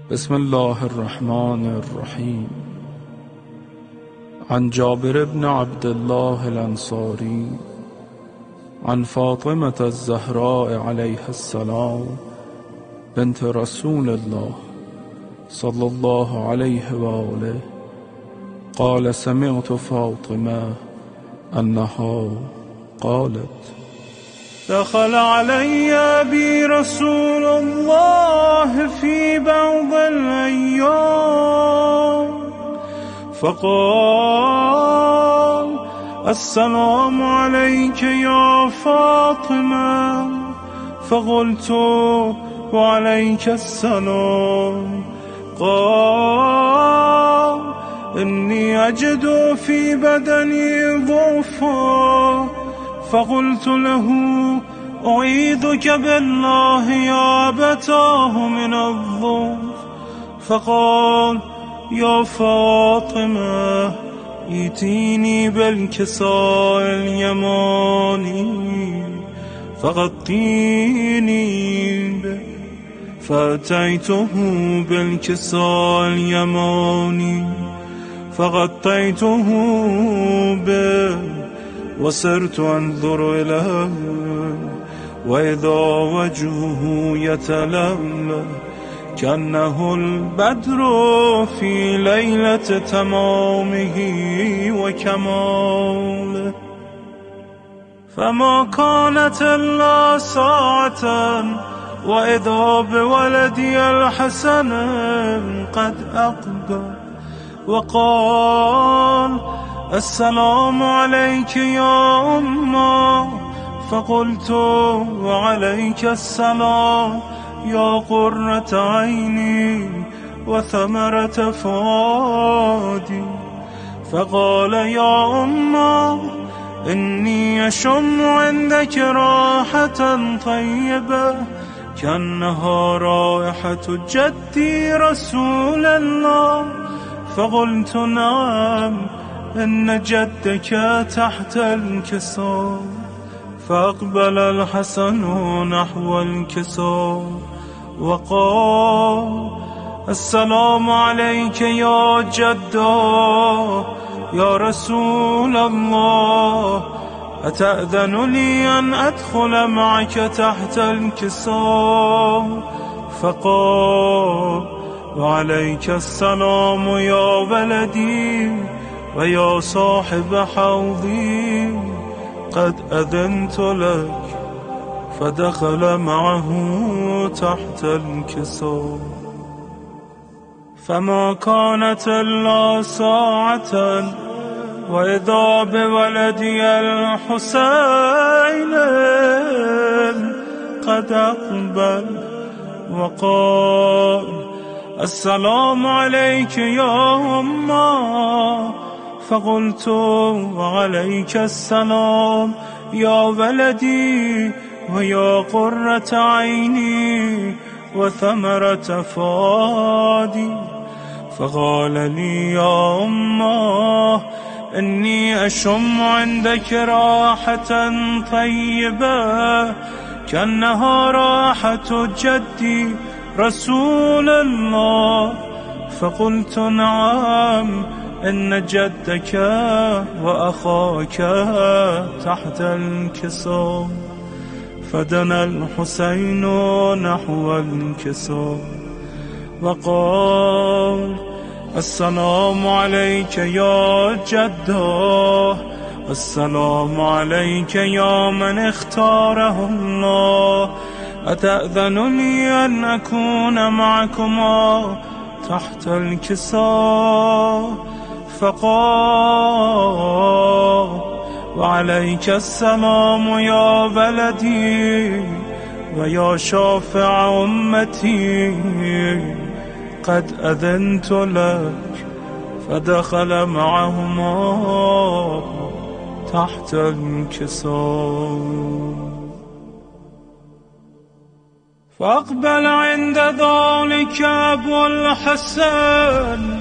بسم الله الرحمن الرحيم. عن جابر بن عبد الله الأنصاري عن فاطمة الزهراء عليها السلام بنت رسول الله صلى الله عليه وآله قال: سمعت فاطمة أنها قالت: دخل علي أبي رسول الله في بعض الأيام فقال: السلام عليك يا فاطمة. فقلت: وعليك السلام. قال: إني أجد في بدني ضعفا. فقلت له: أعيذك بالله يا أبتاه من الضعف. فقال: يا فاطمة، ائتيني بالكساء اليماني فغطيني به. فأتيته بالكساء اليماني فغطيته به وصرت أنظر إليه وإذا وجهه يتلألأ كأنه البدر في ليلة تمامه وكماله. فما كانت إلا ساعة وإذا بولدي الحسن قد أقبل وقال: السلام عليك يا أمه. فقلت: وعليك السلام يا قرة عيني وثمرة فؤادي. فقال: يا أمه، إني أشم عندك راحة طيبة كأنها رائحة جدي رسول الله. فقلت: نعم، إن جدك تحت الكساء. فأقبل الحسن نحو الكساء وقال: السلام عليك يا جدا يا رسول الله، أتأذن لي أن أدخل معك تحت الكساء؟ فقال: وعليك السلام يا ولدي ويا صاحب حوضي، قد أذنت لك. فدخل معه تحت الكساء. فما كانت إلا ساعة وإذا بولدي الحسين قد أقبل وقال: السلام عليك يا أمه. فقلت: وعليك السلام يا ولدي ويا قرة عيني وثمرة فؤادي. فقال لي: يا أمه، إني أشم عندك راحة طيبة كأنها راحة جدي رسول الله. فقلت: نعم، إن جدك وأخاك تحت الكساء. فدنا الحسين نحو الكساء وقال: السلام عليك يا جده، السلام عليك يا من اختاره الله، أتأذن لي أن أكون معكما تحت الكساء؟ فقال: وعليك السلام يا ولدي ويا شافع أمتي، قد أذنت لك. فدخل معهما تحت الكساء. فأقبل عند ذلك أبو الحسن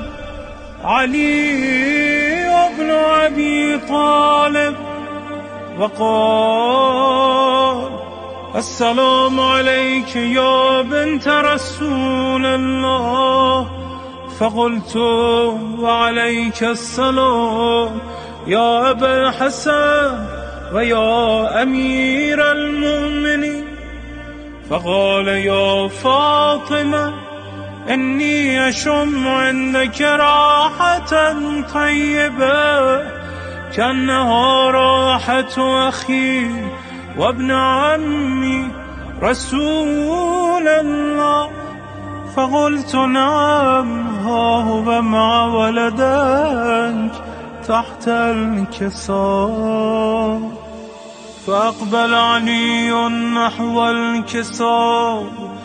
علي بن أبي طالب وقال: السلام عليك يا بنت رسول الله. فقلت وعليك السلام يا أبا الحسن ويا أمير المؤمنين. فقال يا فاطمة إني أشم عندك راحة طيبة كأنها راحة أخي وابن عمي رسول الله. فقلت نعم، ها هو مع ولدك تحت الكساء. فأقبل علي نحو الكساء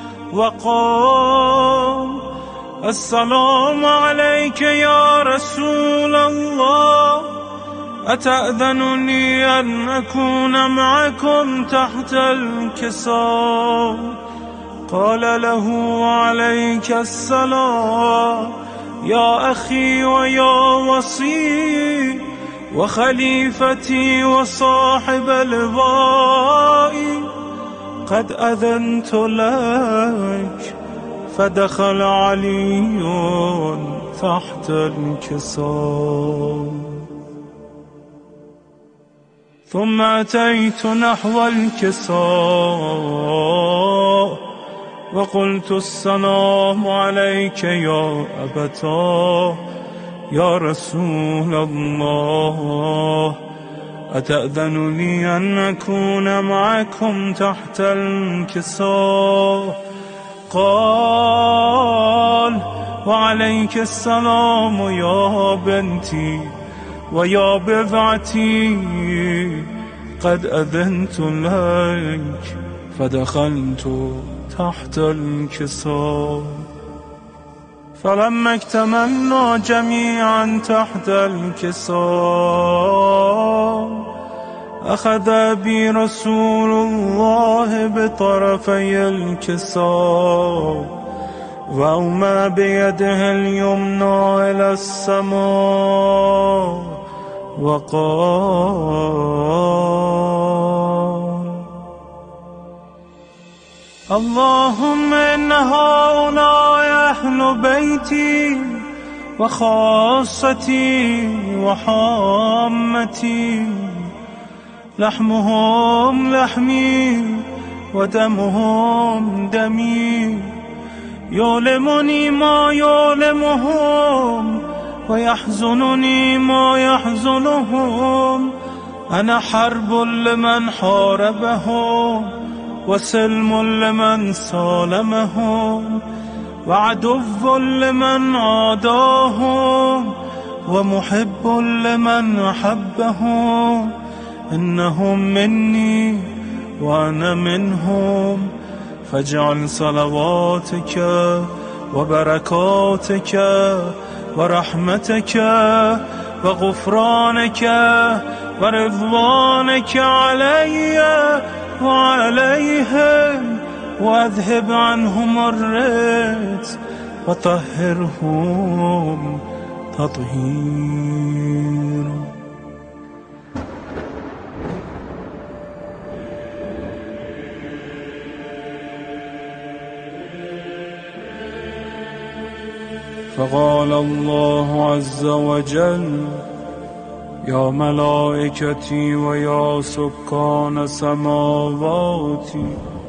وقال السلام عليك يا رسول الله، أتأذنني أن أكون معكم تحت الكساء؟ قال له عليك السلام يا أخي ويا وصي وخليفتي وصاحب لوائي، قد أذنت لك. فدخل علي تحت الكساء. ثم أتيت نحو الكساء وقلت السلام عليك يا أبتاه يا رسول الله، أتأذنني أن أكون معكم تحت الكساء؟ قال وعليك السلام يا بنتي ويا بضعتي، قد أذنت لك. فدخلت تحت الكساء. فلما اكتملنا جميعا تحت الكساء أخذ بي رسول الله بطرفي الكساء وأومأ بيده اليمنى إلى السماء وقال اللهم إن هؤلاء أهل بيتي وخاصتي وحامتي، لحمهم لحمي ودمهم دمي، يؤلمني ما يؤلمهم ويحزنني ما يحزنهم. أنا حرب لمن حاربهم وسلم لمن سالمهم وعدو لمن عاداهم ومحب لمن أحبهم. إنهم مني وأنا منهم، فاجعل صلواتك وبركاتك ورحمتك وغفرانك ورضوانك علي وعليهم، وأذهب عنهم الرجس وطهرهم تطهيرا. فقال الله عز وجل يا ملائكتي ويا سكان سماواتي،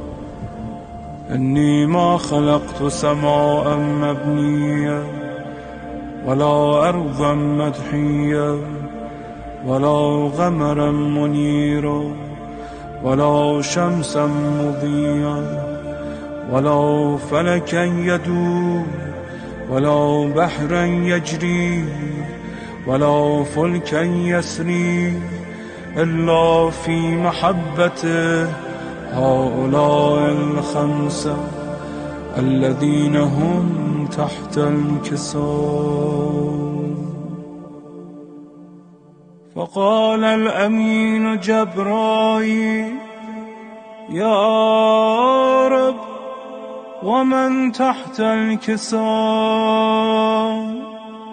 إني ما خلقت سماء مبنية ولا أرضا مدحية ولا قمرا منيرا ولا شمسا مضيئا ولا فلكا يدور ولا بحرا يجري ولا فلكا يسري إلا في محبته هؤلاء الخمسة الذين هم تحت الكساء. فقال الأمين جبرائيل يا رب ومن تحت الكساء؟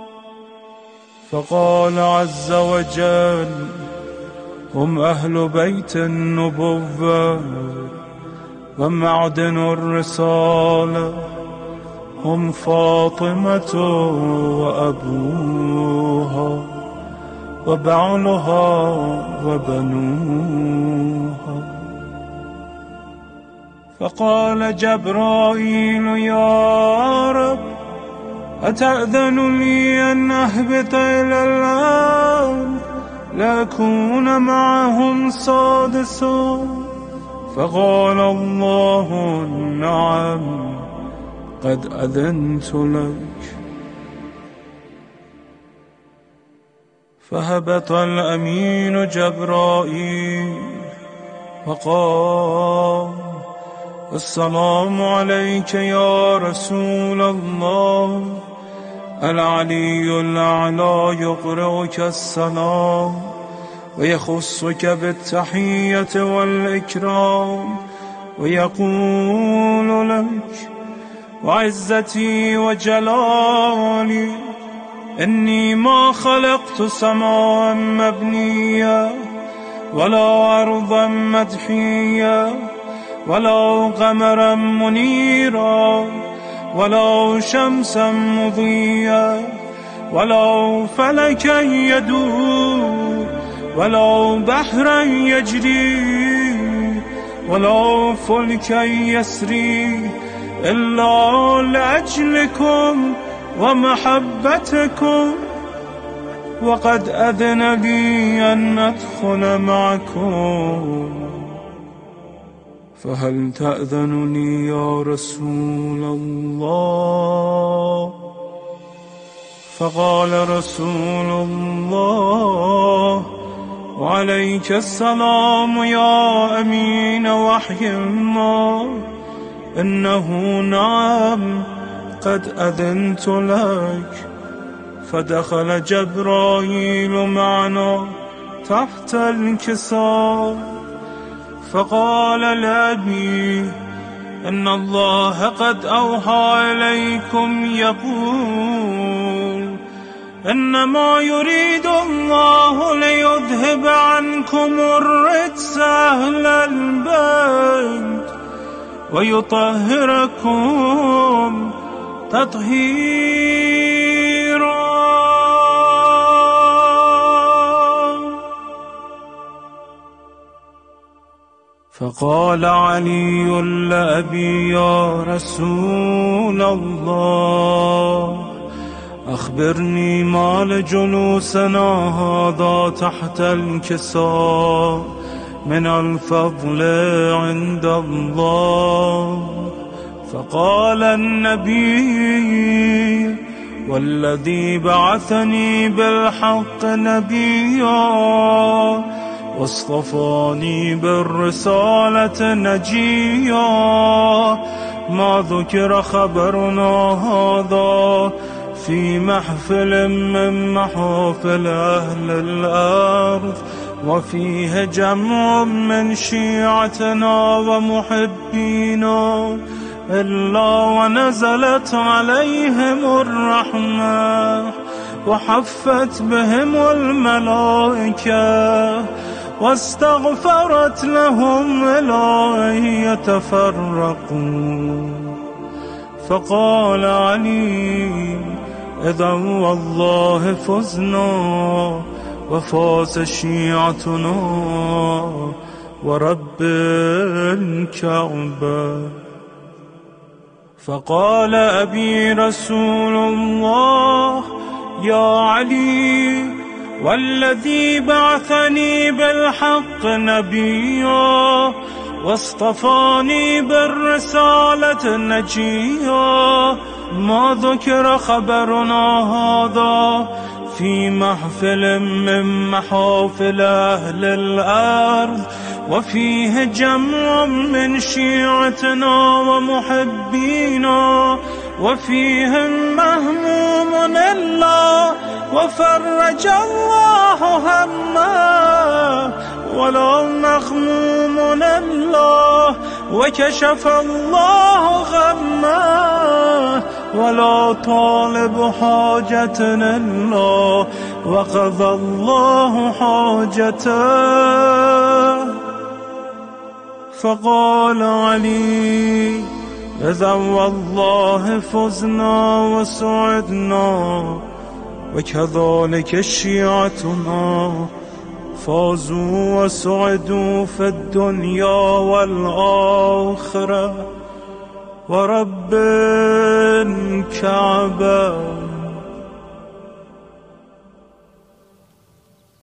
فقال عز وجل هم أهل بيت النبوة ومعدن الرسالة هم فاطمة وأبوها وبعلها وبنوها. فقال جبرائيل يا رب أتأذن لي أن أهبط إلى الأرض لأكون معهم سادسا؟ فقال الله نعم قد أذنت لك. فهبط الأمين جبرائيل وقال السلام عليك يا رسول الله. العلي الأعلى يقرئك السلام ويخصك بالتحية والإكرام ويقول لك وعزتي وجلالي إني ما خلقت سماء مبنية ولا أرضا مدحية ولا قمرا منيرا ولا شمسا مضيا ولا فلكا يدور ولا بحرا يجري ولا فلكا يسري إلا لأجلكم ومحبتكم، وقد أذن لي أن أدخل معكم، فهل تأذن لي يا رسول الله؟ فقال رسول الله وعليك السلام يا أمين وحي الله، إنه نعم قد أذنت لك. فدخل جبرائيل معنا تحت الكساء فقال لأبي إن الله قد أوحى إليكم يقول إنما يريد الله ليذهب عنكم الرجس أهل البيت ويطهركم تطهيرا. فقال علي لأبي يا رسول الله أخبرني ما لجلوسنا هذا تحت الكساء من الفضل عند الله. فقال النبي والذي بعثني بالحق نبيا واصطفاني بالرسالة نجيا، ما ذكر خبرنا هذا في محفل من محافل أهل الأرض وفيه جمع من شيعتنا ومحبينا إلا ونزلت عليهم الرحمة وحفت بهم الملائكة واستغفرت لهم إلى أن يتفرقوا. فقال علي إذا والله فزنا وفاز شيعتنا ورب الكعبة. فقال أبي رسول الله يا علي والذي بعثني بالحق نبيا واصطفاني بالرسالة نجيا، ما ذكر خبرنا هذا في محفل من محافل أهل الأرض وفيه جمع من شيعتنا ومحبينا وفيهم مهموم الله وفرج الله همه ولا مغموم الله وكشف الله غمه ولا طالب حاجة الله وقضى الله حاجته. فقال علي إذا والله فزنا وسعدنا وكذلك شيعتنا فازوا وسعدوا في الدنيا والآخرة ورب الكعبة